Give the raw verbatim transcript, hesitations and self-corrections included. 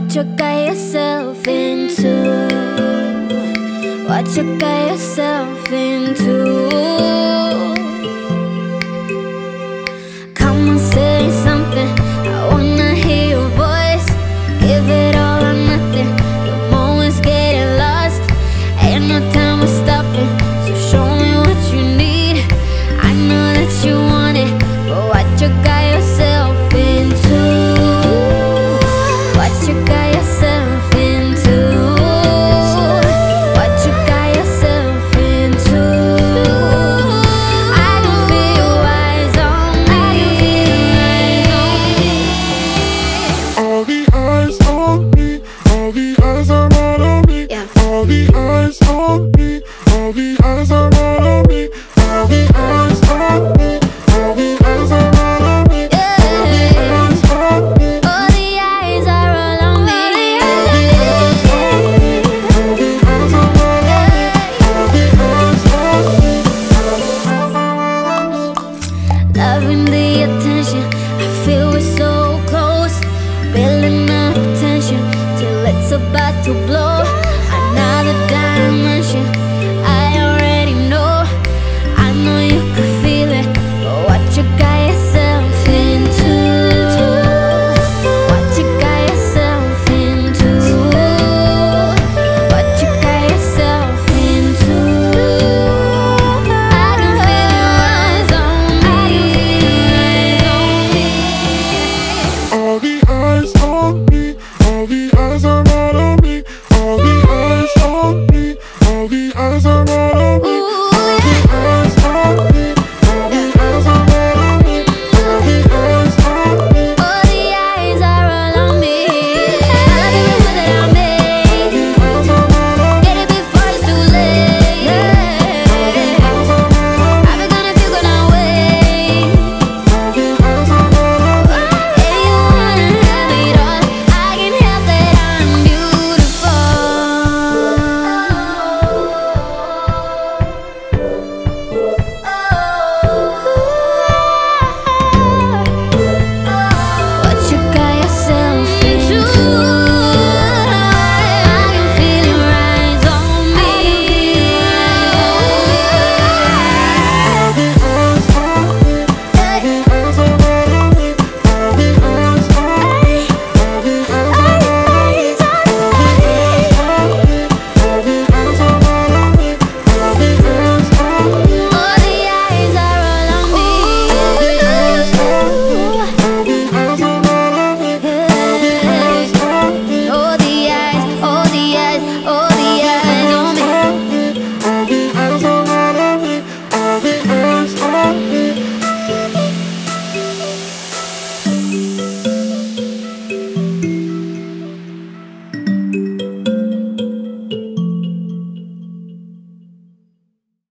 What you got yourself into? What you got yourself into? Come on, say something. I wanna hear your voice. Give it all or nothing. The moment's getting lost. Ain't no time for stopping. So show me what you need. I know that you want it, but what you got yourself into? What you got yourself into? What you got yourself into? I can feel your eyes on me. All the eyes on me, all the eyes are not on me. Yeah. All the eyes on me, all the eyes are not on me. All the eyes on me, all the eyes are not on me. All the eyes on me. All the eyes are all on me. All the eyes are not on me. All the eyes on me. All the eyes are not on me. Loving the attention, I feel we're so close. Building up tension till it's about to blow.